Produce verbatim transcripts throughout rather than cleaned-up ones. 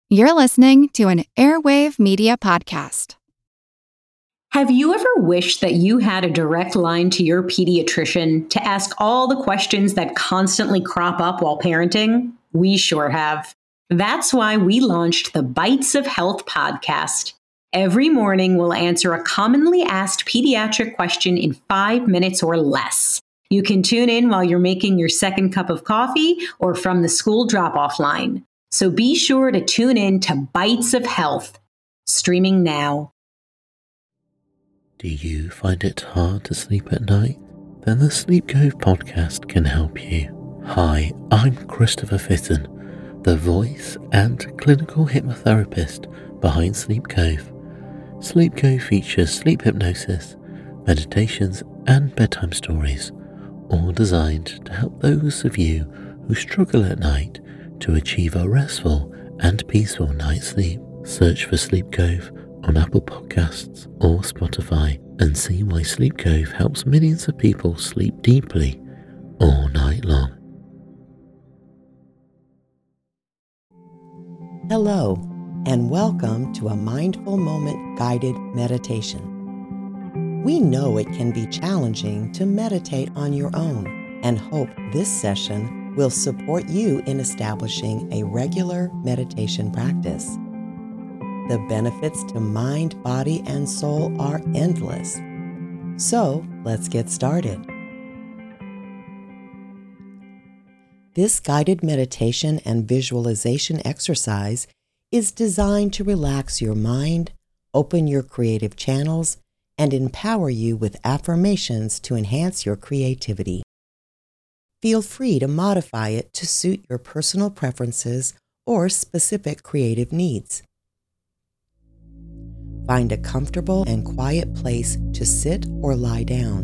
You're listening to an Airwave Media Podcast. Have you ever wished that you had a direct line to your pediatrician to ask all the questions that constantly crop up while parenting? We sure have. That's why we launched the Bites of Health podcast. Every morning, we'll answer a commonly asked pediatric question in five minutes or less. You can tune in while you're making your second cup of coffee or from the school drop-off line. So be sure to tune in to Bites of Health, streaming now. Do you find it hard to sleep at night? Then the Sleep Cove podcast can help you. Hi, I'm Christopher Fitton, the voice and clinical hypnotherapist behind Sleep Cove. Sleep Cove features sleep hypnosis, meditations, and bedtime stories, all designed to help those of you who struggle at night to achieve a restful and peaceful night's sleep. Search for Sleep Cove on Apple Podcasts or Spotify and see why Sleep Cove helps millions of people sleep deeply all night long. Hello, and welcome to a Mindful Moment guided meditation. We know it can be challenging to meditate on your own and hope this session will support you in establishing a regular meditation practice. The benefits to mind, body, and soul are endless. So let's get started. This guided meditation and visualization exercise is designed to relax your mind, open your creative channels, and empower you with affirmations to enhance your creativity. Feel free to modify it to suit your personal preferences or specific creative needs. Find a comfortable and quiet place to sit or lie down.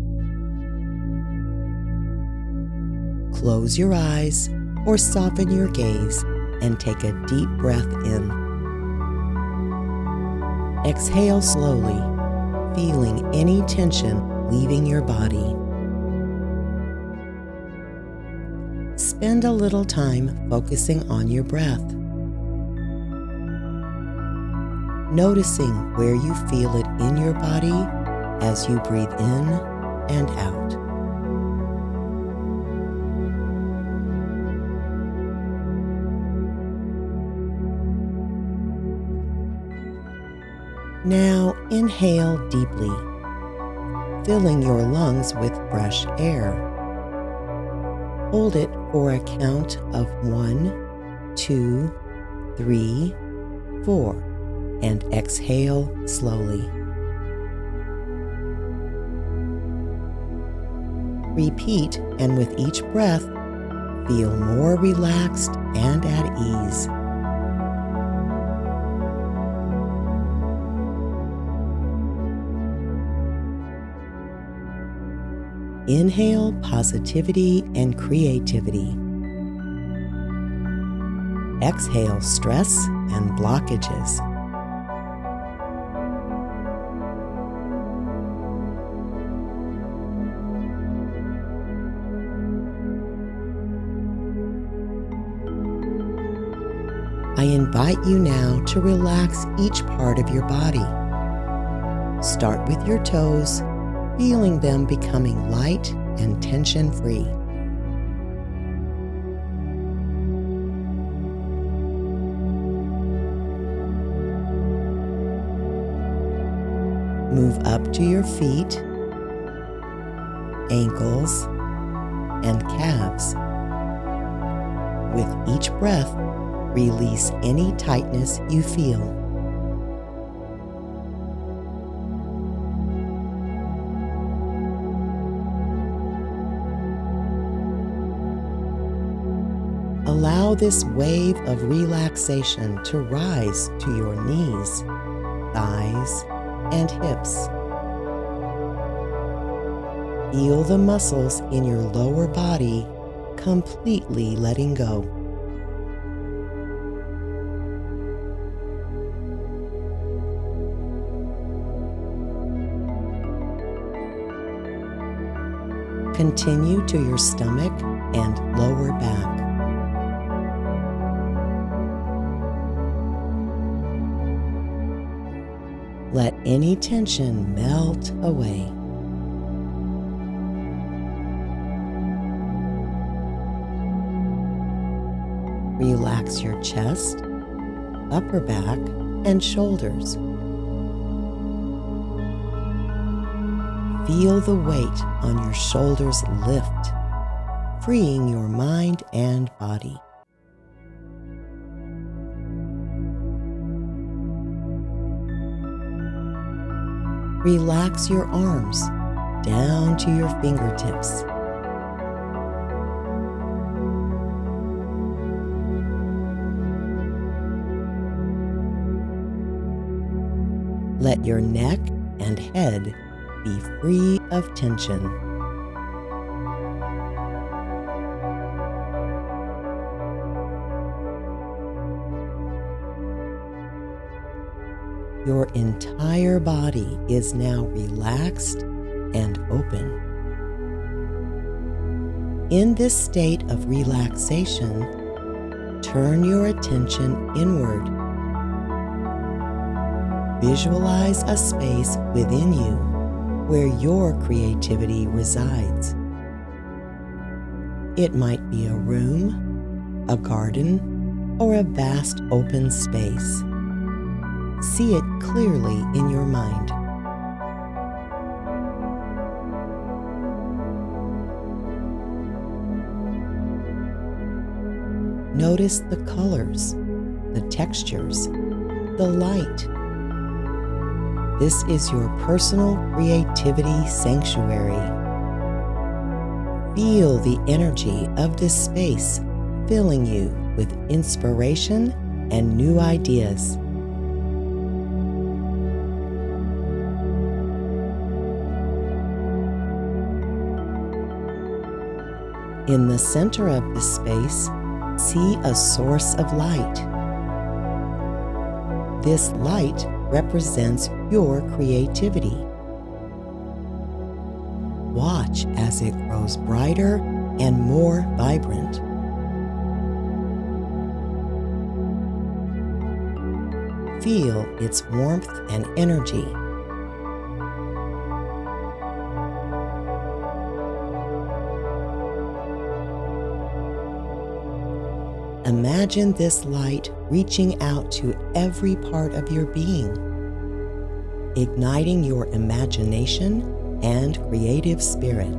Close your eyes or soften your gaze and take a deep breath in. Exhale slowly, feeling any tension leaving your body. Spend a little time focusing on your breath, noticing where you feel it in your body as you breathe in and out. Now inhale deeply, filling your lungs with fresh air. Hold it for a count of one, two, three, four, and exhale slowly. Repeat, and with each breath, feel more relaxed and at ease. Inhale positivity and creativity. Exhale stress and blockages. I invite you now to relax each part of your body. Start with your toes, feeling them becoming light and tension-free. Move up to your feet, ankles, and calves. With each breath, release any tightness you feel. Allow this wave of relaxation to rise to your knees, thighs, and hips. Feel the muscles in your lower body completely letting go. Continue to your stomach and lower back. Let any tension melt away. Relax your chest, upper back, and shoulders. Feel the weight on your shoulders lift, freeing your mind and body. Relax your arms down to your fingertips. Let your neck and head be free of tension. Your entire body is now relaxed and open. In this state of relaxation, turn your attention inward. Visualize a space within you where your creativity resides. It might be a room, a garden, or a vast open space. See it clearly in your mind. Notice the colors, the textures, the light. This is your personal creativity sanctuary. Feel the energy of this space filling you with inspiration and new ideas. In the center of this space, see a source of light. This light represents your creativity. Watch as it grows brighter and more vibrant. Feel its warmth and energy. Imagine this light reaching out to every part of your being, igniting your imagination and creative spirit.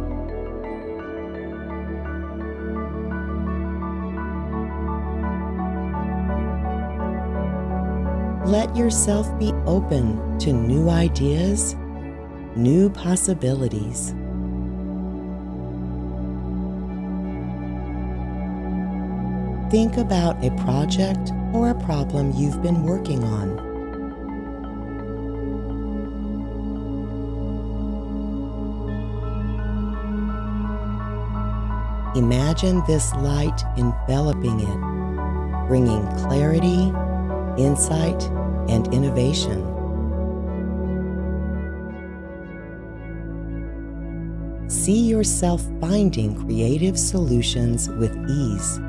Let yourself be open to new ideas, new possibilities. Think about a project or a problem you've been working on. Imagine this light enveloping it, bringing clarity, insight, and innovation. See yourself finding creative solutions with ease.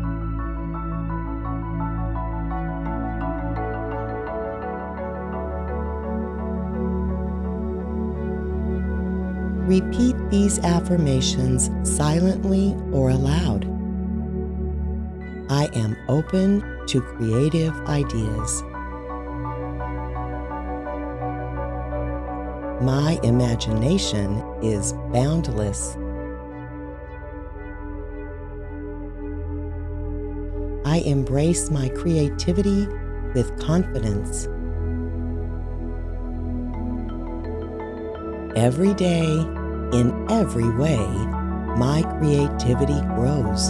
Repeat these affirmations silently or aloud. I am open to creative ideas. My imagination is boundless. I embrace my creativity with confidence. Every day, in every way, my creativity grows.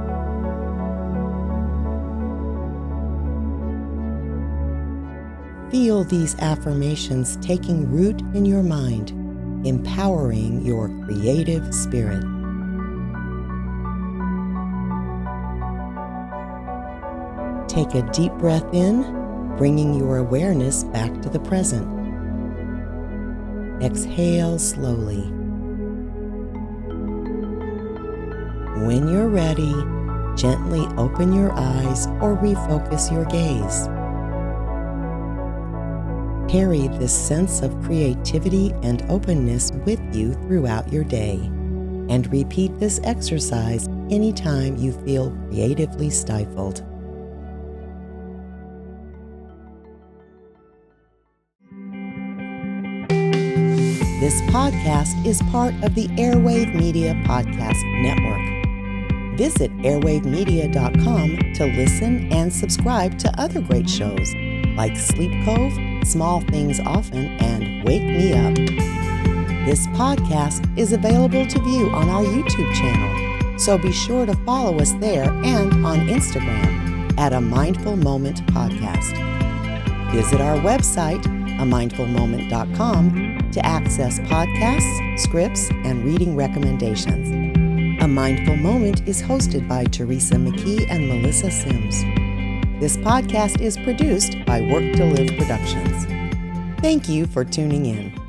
Feel these affirmations taking root in your mind, empowering your creative spirit. Take a deep breath in, bringing your awareness back to the present. Exhale slowly. When you're ready, gently open your eyes or refocus your gaze. carry this sense of creativity and openness with you throughout your day, and repeat this exercise anytime you feel creatively stifled. This podcast is part of the Airwave Media Podcast Network. Visit airwave media dot com to listen and subscribe to other great shows like Sleep Cove, Small Things Often, and Wake Me Up. This podcast is available to view on our YouTube channel, so be sure to follow us there and on Instagram at A Mindful Moment Podcast. Visit our website, a mindful moment dot com, to access podcasts, scripts, and reading recommendations. A Mindful Moment is hosted by Teresa McKee and Melissa Sims. This podcast is produced by Work to Live Productions. Thank you for tuning in.